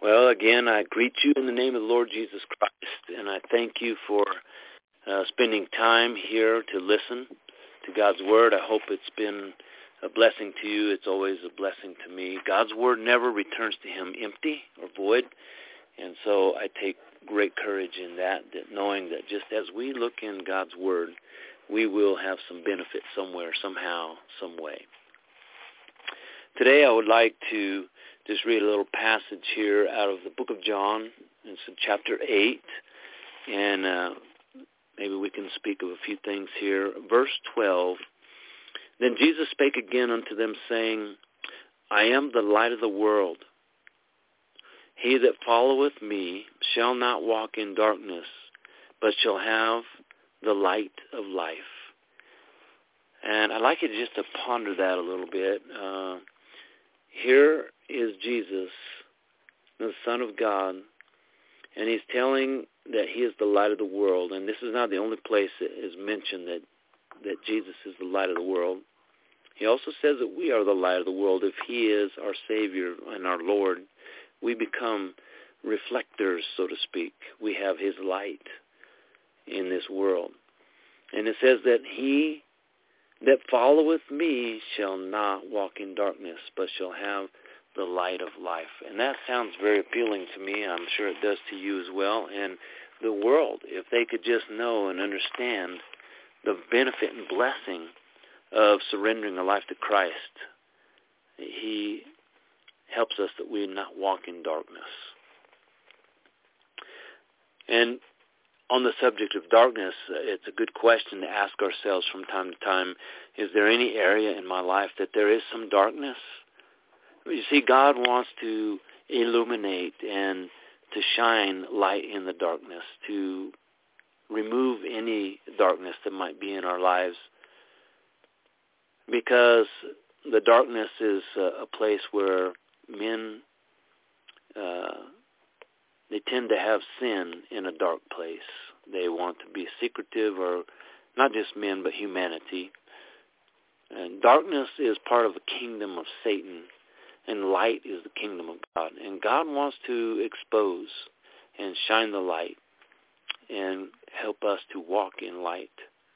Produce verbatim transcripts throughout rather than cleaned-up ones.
Well, again, I greet you in the name of the Lord Jesus Christ, and I thank you for uh, spending time here to listen to God's Word. I hope it's been a blessing to you. It's always a blessing to me. God's Word never returns to Him empty or void, and so I take great courage in that, that knowing that just as we look in God's Word, we will have some benefit somewhere, somehow, some way. Today I would like to just read a little passage here out of the book of John. It's in chapter eight, and uh, maybe we can speak of a few things here. Verse twelve, Then Jesus spake again unto them, saying, I am the light of the world. He that followeth me shall not walk in darkness, but shall have the light of life. And I'd like you to just to ponder that a little bit. Uh, here is Jesus, the Son of God, and he's telling that he is the light of the world. And this is not the only place that is mentioned that, that Jesus is the light of the world. He also says that we are the light of the world. If he is our Savior and our Lord, we become reflectors, so to speak. We have his light in this world. And it says that he that followeth me shall not walk in darkness, but shall have the light of life. And that sounds very appealing to me. I'm sure it does to you as well. And the world, if they could just know and understand the benefit and blessing of surrendering a life to Christ, he helps us that we not walk in darkness. And on the subject of darkness, it's a good question to ask ourselves from time to time, is there any area in my life that there is some darkness? You see, God wants to illuminate and to shine light in the darkness, to remove any darkness that might be in our lives, because the darkness is a place where men, uh, they tend to have sin in a dark place. They want to be secretive, or not just men, but humanity. And darkness is part of the kingdom of Satan, and light is the kingdom of God. And God wants to expose and shine the light and help us to walk in light.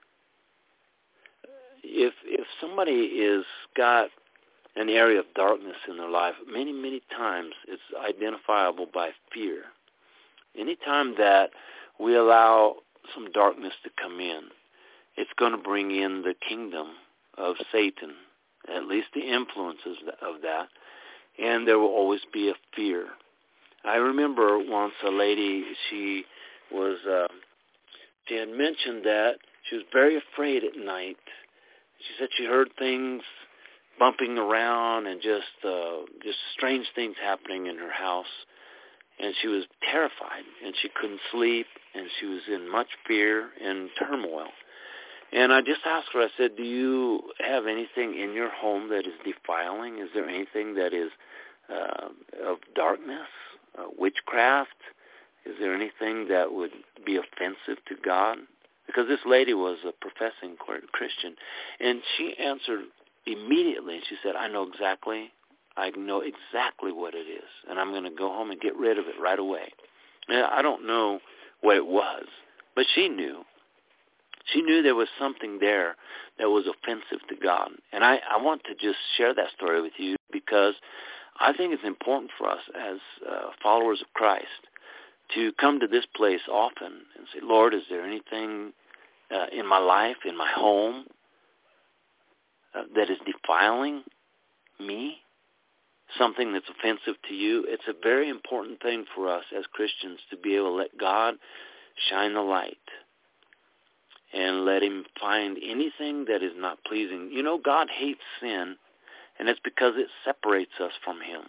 If if somebody is got an area of darkness in their life, many, many times it's identifiable by fear. Anytime that we allow some darkness to come in, it's going to bring in the kingdom of Satan, at least the influences of that, and there will always be a fear. I remember once a lady, she was, uh, she had mentioned that she was very afraid at night. She said she heard things bumping around and just uh, just strange things happening in her house. And she was terrified, and she couldn't sleep, and she was in much fear and turmoil. And I just asked her, I said, do you have anything in your home that is defiling? Is there anything that is uh, of darkness, uh, witchcraft? Is there anything that would be offensive to God? Because this lady was a professing Christian. And she answered immediately. She said, I know exactly I know exactly what it is, and I'm going to go home and get rid of it right away. And I don't know what it was, but she knew. She knew there was something there that was offensive to God. And I, I want to just share that story with you because I think it's important for us as uh, followers of Christ to come to this place often and say, Lord, is there anything uh, in my life, in my home, uh, that is defiling me? Something that's offensive to you? It's a very important thing for us as Christians to be able to let God shine the light and let him find anything that is not pleasing. You know, God hates sin, and it's because it separates us from him.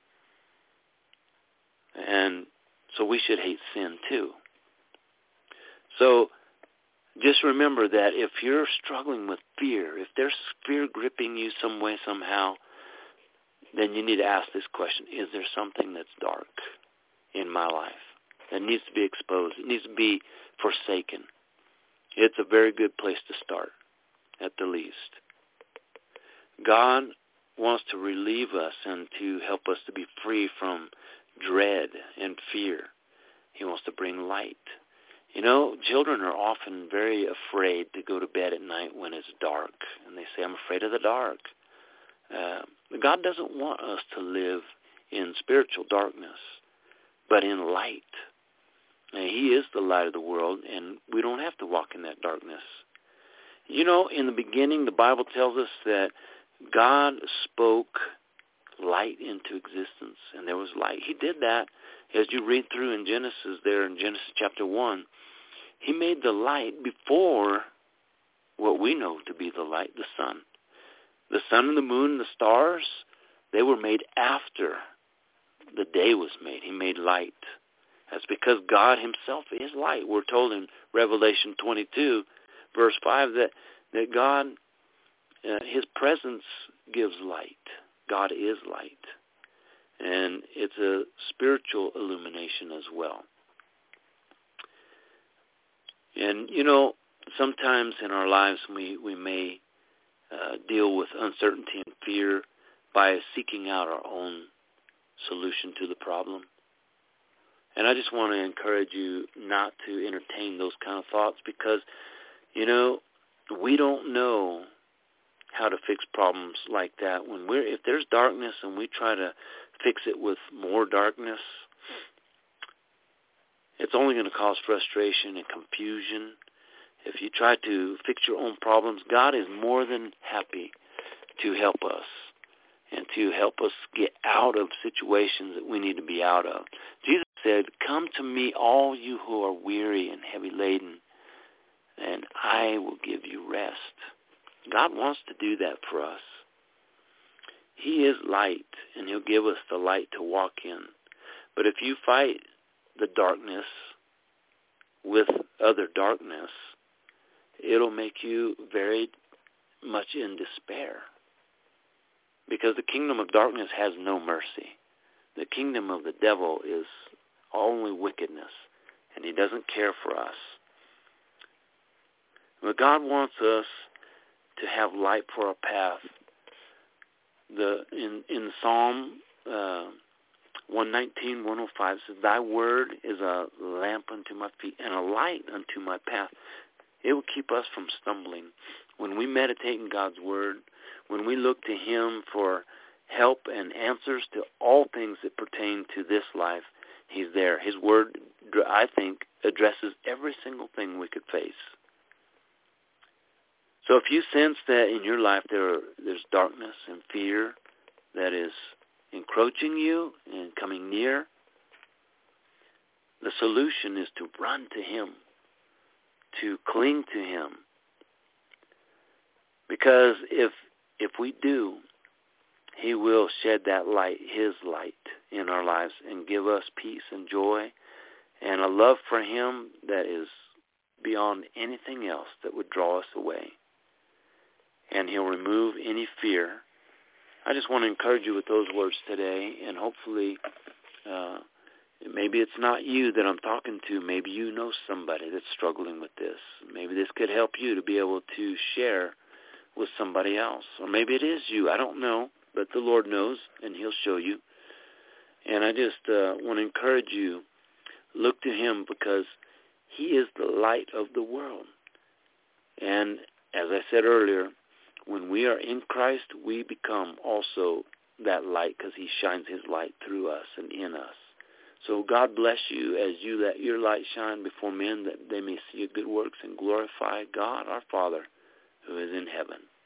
And so we should hate sin too. So just remember that if you're struggling with fear, if there's fear gripping you some way, somehow, then you need to ask this question, is there something that's dark in my life that needs to be exposed? It needs to be forsaken. It's a very good place to start, at the least. God wants to relieve us and to help us to be free from dread and fear. He wants to bring light. You know, children are often very afraid to go to bed at night when it's dark. And they say, I'm afraid of the dark. Uh, God doesn't want us to live in spiritual darkness, but in light. And he is the light of the world, and we don't have to walk in that darkness. You know, in the beginning, the Bible tells us that God spoke light into existence, and there was light. He did that. As you read through in Genesis there, in Genesis chapter one, he made the light before what we know to be the light, the sun. The sun and the moon and the stars, they were made after the day was made. He made light. That's because God himself is light. We're told in Revelation twenty-two, verse five, that, that God, uh, his presence gives light. God is light. And it's a spiritual illumination as well. And, you know, sometimes in our lives we, we may uh, deal with uncertainty and fear by seeking out our own solution to the problem. And I just want to encourage you not to entertain those kind of thoughts because, you know, we don't know how to fix problems like that. When we're, if there's darkness and we try to fix it with more darkness, it's only going to cause frustration and confusion. If you try to fix your own problems, God is more than happy to help us and to help us get out of situations that we need to be out of. Jesus said, come to me, all you who are weary and heavy laden, and I will give you rest. God wants to do that for us. He is light, and he'll give us the light to walk in. But if you fight the darkness with other darkness, it'll make you very much in despair. Because the kingdom of darkness has no mercy. The kingdom of the devil is only wickedness, and he doesn't care for us. But God wants us to have light for our path. The in in Psalm uh, one nineteen, one oh five says, thy word is a lamp unto my feet and a light unto my path. It will keep us from stumbling. When we meditate in God's word, when we look to him for help and answers to all things that pertain to this life, he's there. His word, I think, addresses every single thing we could face. So if you sense that in your life there are, there's darkness and fear that is encroaching you and coming near, the solution is to run to him, to cling to him. Because if if we do, he will shed that light, his light, in our lives and give us peace and joy and a love for him that is beyond anything else that would draw us away. And he'll remove any fear. I just want to encourage you with those words today, and hopefully uh, maybe it's not you that I'm talking to. Maybe you know somebody that's struggling with this. Maybe this could help you to be able to share with somebody else. Or maybe it is you. I don't know, but the Lord knows, and he'll show you. And I just uh, want to encourage you, look to him because he is the light of the world. And as I said earlier, when we are in Christ, we become also that light because he shines his light through us and in us. So God bless you as you let your light shine before men that they may see your good works and glorify God our Father who is in heaven.